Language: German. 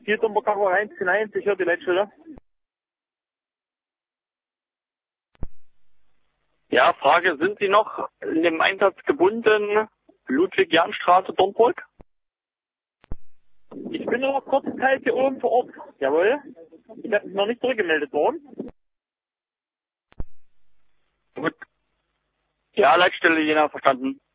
Südumbergacher 1 ich höre die Leitstelle. Ja, Frage, sind Sie noch in dem Einsatz gebunden? Ludwig-Jahn-Straße, Dornburg? Ich bin nur noch kurze Zeit hier oben vor Ort. Jawohl. Ich habe mich noch nicht zurückgemeldet worden. Gut. Ja, Leitstelle Jena, verstanden.